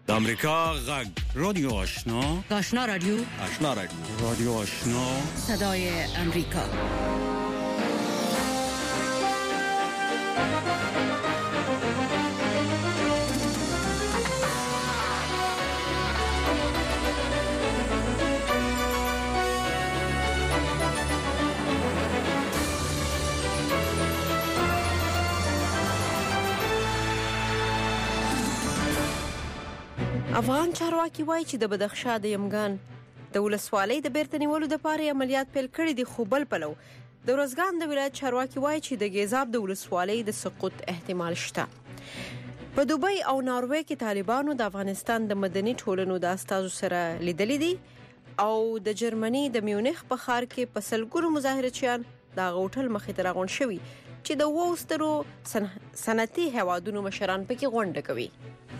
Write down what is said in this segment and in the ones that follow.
د امریکا غږ رادیو آشنا رادیو رادیو آشنا صدای امریکا. افغان چارواکي وایي چې د بدخشان د یمګان د ولسوالۍ د بیرته نیولو لپاره عملیات پیل کړي دي، خو بل پلو د روزګان د ولایت چارواکي وایي چې د ګیزاب د ولسوالۍ د سقوط احتمال شته. په دوبۍ او ناروې کې طالبانو د افغانستان د مدني ټولنو د استازو سره لیدلې دي او د جرمني د میونخ په ښار کې په سلګونو مظاهرچیان د هوټل مخې ته راغونډ شوي چې د وسترو صنعتي هوادونو مشران پکې غونډه کوي.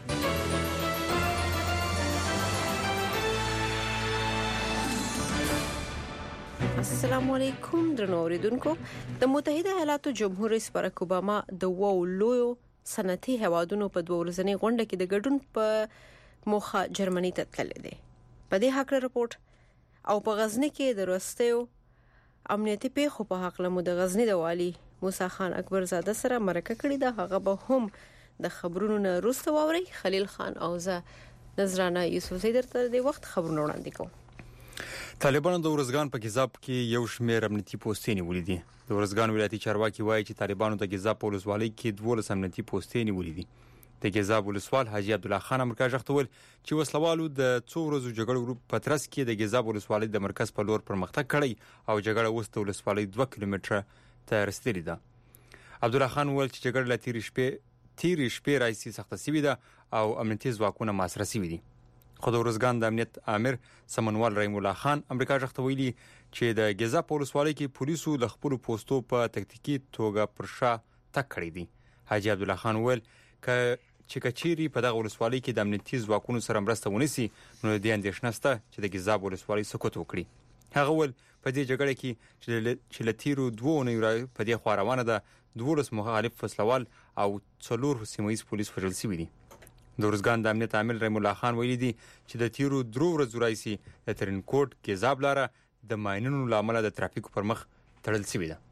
السلام علیکم درنو اوریدونکو. د متحده ایالاتو جمهور رئیس باراک اوباما د لویو صنعتي هوادونو په 2 ورځنۍ غونډه کې د ګډون په موخه جرمني ته تللی دی. په دې حق رپورت او په غزنی کې د وروستیو امنیتي پیښو په حق له د غزنی د والی موسی خان اکبر زاده سره مرکه کړې ده. هغه به هم د خبرونو نه وروسته واوري. خلیل خان او زه نظرانه یوسف زیدر ته د وخت خبرونه وړاندې کوم. طالبانو د ورزګان په ګیزاب کې یو شمېر امنیتي پوستې نیولې دي. د ورزګان ولایتي چارواکي وایي چې طالبانو د ګیزاب په ولسوالۍ کې 12 امنیتي پوستې نیولې دي. د ګیزاب ولسوال حاجی عبدالله خان امریکا ژغتول چې وسلوالو د 2 ورځو جګړې ګروپ په ترڅ کې د ګیزاب ولسوالۍ د مرکز په لور پرمختګ کړی او جګړه اوس د ولسوالۍ 2 کیلومتره ته رسیدلې ده. عبدالله خان وویل چې جګړه له تیرې شپې راځي سخته شوې ده او امنیتي ځواکونه محاصره شوي دي. خو د ورزګان د امنیت امیر سمنوال رحیم الله خان امریکا ژغتویلي چې د ګیزاب په ولسوالۍ کې پولیسو د خپل پوسټو په تکتیکي توګه پر شا تک کړی دي. حاجی عبدالله خان وویل چې کچيري په دغه ولسوالۍ کې د امنیتي ځواکونو سره مرسته ونیسي نو د اندېښنه شته چې د ګیزاب ولسوالۍ سقوط وکړي. هغه وویل په دې جګړه کې چې له تیرو 2 اونیو په دې خوا روانه ده 12 مخالف فصلوال او 4 سیمه‌ییز پولیس وژل شوي دي. د ورزګان د امنیت عامل رحیم الله خان ویلي دي چې د تیرو 3 ورځو راځي د ترینکوټ ګیزاب لاره د ماینونو لامل د ترافیک پر مخ تړل شوې ده.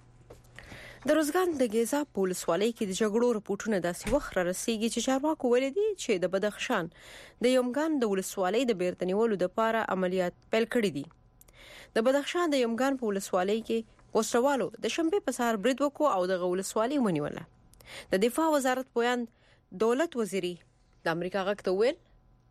د روزګان د ګیزاب په ولسوالۍ کې د جګړو رپورټونه داسې وخت را رسیږي چې چارواکو ویلي دي چې د بدخشان د یمګان د ولسوالۍ د بیرته نیولو لپاره عملیات پیل کړي دي. د بدخشان د یمګان په ولسوالۍ کې وسروالو د شنبه په سهار برید وکړ او د ولسوالۍ ونیوله. د دفاع وزارت پویان دولت وزیری د امریکا غږ ته ویل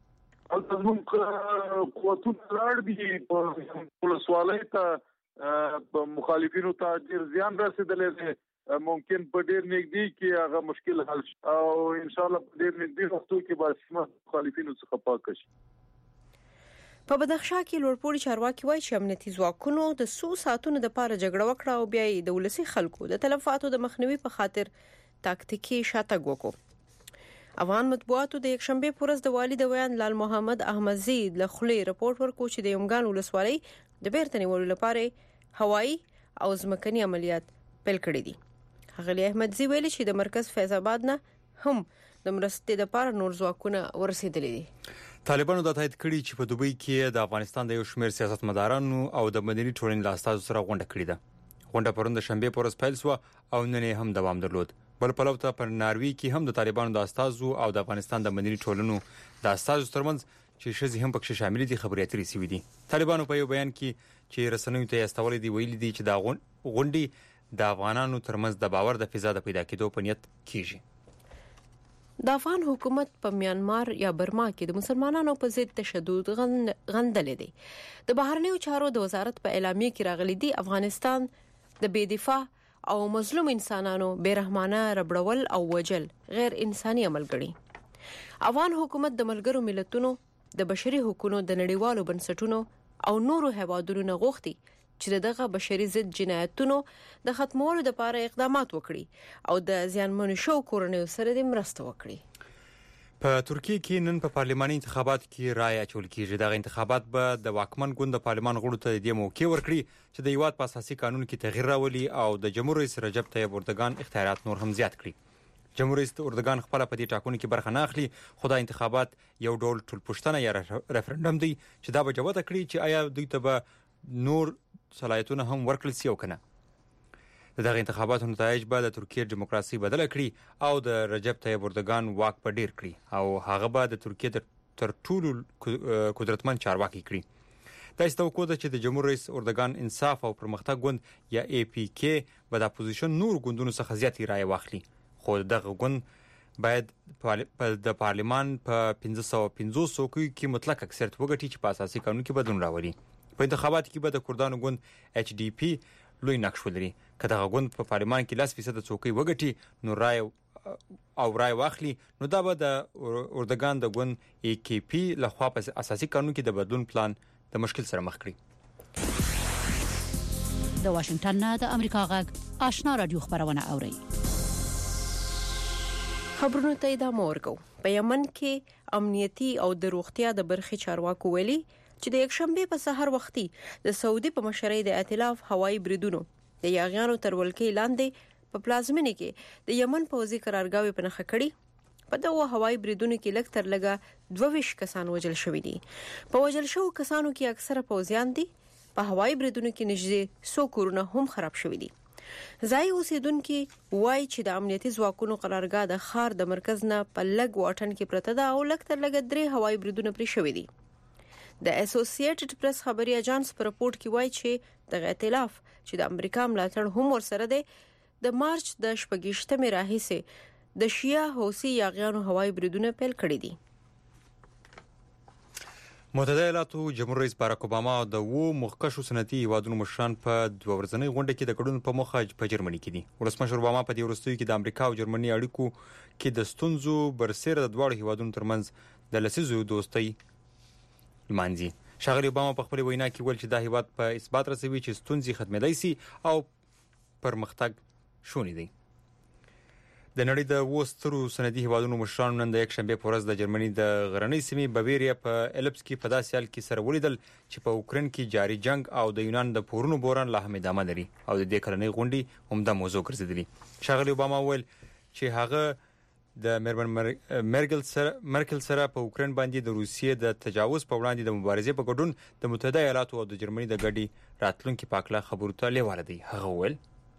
زموږ قوتونه لړ دي په ولسوالۍ ته په مخالفینو ته ډیر زیان رسیدلی دی. ممکن په ډیر نږدې کې هغه مشکل حل شي او ان شاء الله په ډیر نږدې وختو کې به سیمه مخالفینو څخه پاک شي. په بدخشان کې لوړپوړي چارواکي وایي چې امنیتي ځواکونو د 100 ساعتونو لپاره جګړه وکړه او بیا د ولسی خلکو د تلفاتو د مخنیوي په خاطر تاکتیکي شاتګ وکړ. افغان مطبوعاتو د یک شنبه پورز د والی د ویان لال محمد احمدزی له خلی رپورت ورکړ چې د یمګان ولسوالۍ د بیرته نیولو لپاره هوایی او ځمکني عملیات پیل کړي دي. غلی احمدزی ویلي چې د مرکز فیض آباد نه هم د مرستې لپاره نور ځواکونه ورسېدلي دي. طالبانو د تایید کړي چې په دوبۍ کې د افغانستان د یو شمېر سیاستمدارانو او د مدني ټولنې له استازو سره غونډه کړې ده. غونډه پرون د شنبه پورز پیل شو او نن هم دوام درلود. بل پلو ته پر ناروی کې هم د طالبانو د استازو او د افغانستان د مدني ټولنو د استازو ترمنځ چې شزي هم پکې شامل دي خبرې اترې شوې دي. طالبانو په یو بیان کې چې رسنیو ته استول دي ویلي دي چې دا غونډې د افغانانو ترمنځ د باور د فضا د پیدا کېدو په نیت کیږي. د افغان حکومت په میانمار یا برما کې د مسلمانانو په ضد تشدد غندل دي. د بهرنیو چارو د وزارت په اعلامیه کې راغلي دي افغانستان د بے دفاع او مظلوم انسانانو بیرحمانه ربړول او وجل غیر انساني عمل ګڼي. افغان حکومت د ملګرو ملتونو د بشري حقوقو د نړیوالو بنسټونو او نورو هیوادونو نه غوښتي چې دغه بشري ضد جنایتونو د ختمولو لپاره اقدامات وکړي او د زیانمنو شو کورنیو سره د مرسته وکړي. په ترکیه کې نن په پارلماني انتخابات کې رائے اچول کیږي. دغه انتخابات به د واکمن ګوند د پارلمان غړو ته د موقع ورکړي چې د هیواد په اساسي قانون کې تغییر راولي او د جمهور رئیس رجب طیب اردوغان اختیارات نور هم زیات کړي. جمهور رئیس اردوغان خپل په دې ټاکنو کې برخه نه اخلي، خو دا انتخابات یو ډول ټولپوښتنه یا ریفرندم دی چې دا به جوته کړي چې آیا دوی ته به نور صلاحیتونه هم ورکړل شي او کنه. دغه انتخاباتو نتایج به د ترکیې دیموکراسي بدله کړي او د رجب طیب اردوغان واک په ډیر کړي او هغه به د ترکیې تر ټولو قدرتمن چارواکي کړي. دا توقع ده چې د جمهور رئیس اردوغان انصاف او پرمختګ ګوند یا ای پی کې به د اپوزیشن نور ګوندونو څخه زیاتې رایې واخلي، خو دغه ګوند باید د پارلمان په 1550 څوکیو کې مطلق اکثریت وګټي چې په اساسي قانون کې بدلون راولي. په انتخاباتو کې به د کردانو ګوند ایچ ډي پی لوی نقش ولري. که دغه ګوند په پارلمان کې 10% څوکۍ وګټي نو رای واخلي، نو دا به د اردوغان د ګوند ای کی پی لخوا په اساسي قانون کې د بدلون پلان د مشکل سره مخ کړي. د واشنگټن نه د امریکا غږ آشنا رادیو خبرونه اوري. خبرونه ته ادامه ورکو. په یمن کې امنیتي او د روغتیا د برخې چارواکو ویلي چې د یکشنبه په سحر وختي د سعودي په مشرۍ د ائتلاف هوایي بریدونو د یاغیانو تر ولکې لاندې په پلازمینه کې د یمن پوځي قرارګاوي په نخښه کړي. په دغه هوایي بریدونو کې لږ تر لږه 22 کسان وژل شوي دي. په وژل شوو کسانو کې اکثره پوځیان دي. په هوایي بریدونو کې نږدې 100 کورونه هم خراب شوي دي. ځای اوسیدونکو وایي چې د امنیتي ځواکونو قرارګاه د ښار د مرکز نه په لږ واټن کې پرته ده او لږ تر لږه 3 هوایي بریدونه پرې شوي دي. د اسوسییټډ پریس خبري اژانس په رپورت کې وایي چې د ائتلاف چې د امریکا ملاتړ هم ورسره دی د مارچ د 28مې راهیسې د شیعه حوثي یاغیانو هوایي بریدونه پیل کړي دي. متحده ایالاتو جمهور رئیس باراک اوباما د مخکښو صنعتي هیوادونو مشران په 2 ورځنۍ غونډه کې د ګډون په موخه په جرمني کې دي. ولسمشر اوباما په دې وروستیو کې د امریکا او جرمني اړیکو کې د ستونزو برسېره د دواړو هیوادونو ترمنځ د لسیزو دوستۍ مانځي. ښاغلي اوباما په خپل وینا کې ویل چې دا هیواد په اثبات رسوي چې ستونزې ختمېدای شي او پرمختګ شونی دی. د نړۍ د 2 سترو صنعتي هیوادونو مشرانو نن د یکشنبه په ورځ د جرمني د غرنۍ سیمې بویریا په الپس کې په داسې حال کې سره ولیدل چې په اوکراین کې جاري جنگ او د یونان د پورونو بحران لا هم ادامه لري او د دې کلنۍ غونډې هم د موضوع ګرځېدلې. ښاغلي اوباما ویل چې هغه د مرکل سره په اوکراین باندې د روسیې د تجاوز په وړاندې د مبارزې په ګډون د متحده ایالاتو او د جرمني د ګډي راتلونکو په اړه خبرو ته لیواله دی. هغه ویل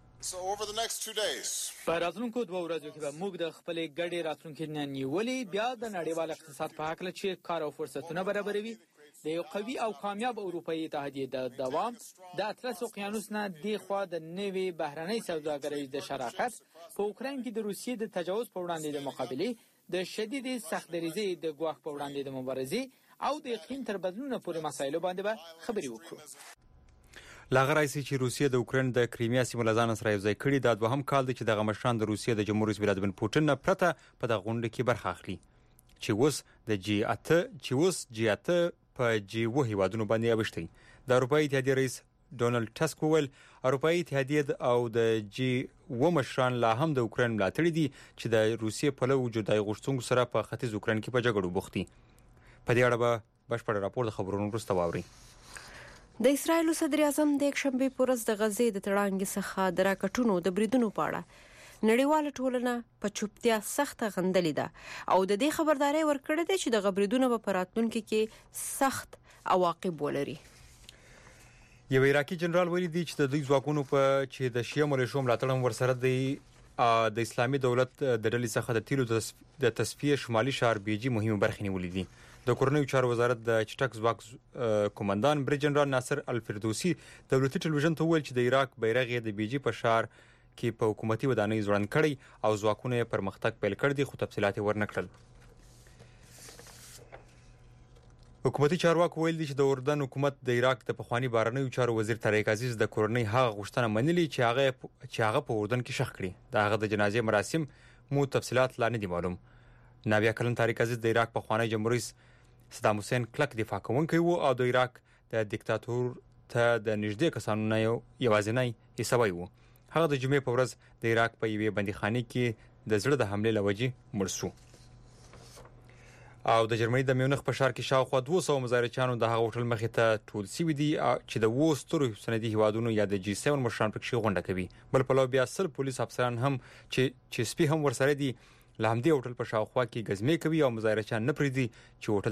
په راتلونکو 2 ورځو کې به موږ د خپل ګډي راتلونکو نیولې بیا د نړیوال اقتصاد په حق لچې کار او فرصتونه برابروي. د یو قوي او کامیاب اروپאי اتحادیه د دوام د اطلس اقیانوس نه دی خو د نوي بهرنۍ سوداګرۍ د شراکت په اوکراین کې د روسیې د تجاوز په وړاندې د مقابله د شدید سختدریزي د ګواښ په وړاندې د مبارزې او د اقلیم تر بدلون پورې مسایلو باندې به خبري وکړو. لاغه راځي چې روسیې د اوکراین د کریمیا سیمه لزان سره یوځای کړي د دوهم کال دی چې د غمشان د روسیې د جمهور رئیس ولادیمیر پوتین نه پرته په دغه غونډه کې برخه اخلي چې اوس د جی 8 په جی 9 هیوادونو باندې اوښتي. د اروپאי اتحادیه رئیس ډونالد ټسک ویل اروپאי اتحادیه او د جی 9 مشران لا هم د اوکراین ملاتړي دي چې د روسیې په لور جدای غوښتنګ سره په ختیځ اوکراین کې په جګړو بوختي. په دې اړه به بشپړ راپور د خبرونو وروسته واوري. د اسرایل صدر اعظم د یکشنبه په ورځ د غزې د تړانګې څخه د راکټونو د بریدونو په اړه نړیواله ټولنه په چوپتیا سخت غندلې ده او د دې خبرداري ورکړې ده چې د غبرګونو په راتلونکو کې سخت عواقب ولري. یو عراقي جنرال ویلي دی چې د دوی ځواکونو په چې د شیعه ملیشو ملاتړ ورسره دی د اسلامي دولت د ډلې څخه د تیلو د تصفیه شمالي شهر بیجی مهمه برخه نیولې دي. د کورنیو چارو وزارت د چټک ځواک کمانډان بریج جنرال ناصر الفردوسی دولتي ټلویزیون ته ویل چې د عراق بیرغ د بیجی په شهر کې په حکومتي ودانۍ ځوړند کړي او ځواکونه یې پرمختګ پیل کړ دي خو تفصيلات ورنکړل. حکومتي چارواکو ویل دي چې د اردن حکومت د عراق د پخوانی بهرنیو چارو وزیر طارق عزیز د کورنۍ هغه غوښتنه منلي چې هغه په اردن کې شخ کړي. د هغه د جنازې مراسم مو تفصيلات لا نه دي معلوم. نابیا کلن طارق عزیز د عراق پخوانی جمهور رئیس صدام حسین کلک دفاع کوونکی وو او د عراق د دیکتاتور ته د نږدې کسانو نه یوازینی حسابي وو. هغه د جمعې په ورځ د عراق په یوې بندیخانه کې د زړه د حمله لوجې مړ شو. او د جرمني د میونخ په ښار کې شاوخوا 200 مظاهرچیانو د هغه هوټل مخې ته ټول سوي دي چې د وسترو سندي هیوادونو یا د G7 مشران پکې غونډه کوي. بل په لور بیا 100 پولیس افسران هم چې سپي هم ورسره دي لامدي هوټل په شاوخوا کې غزمې کوي او مظاهرچیان نه پریدي چې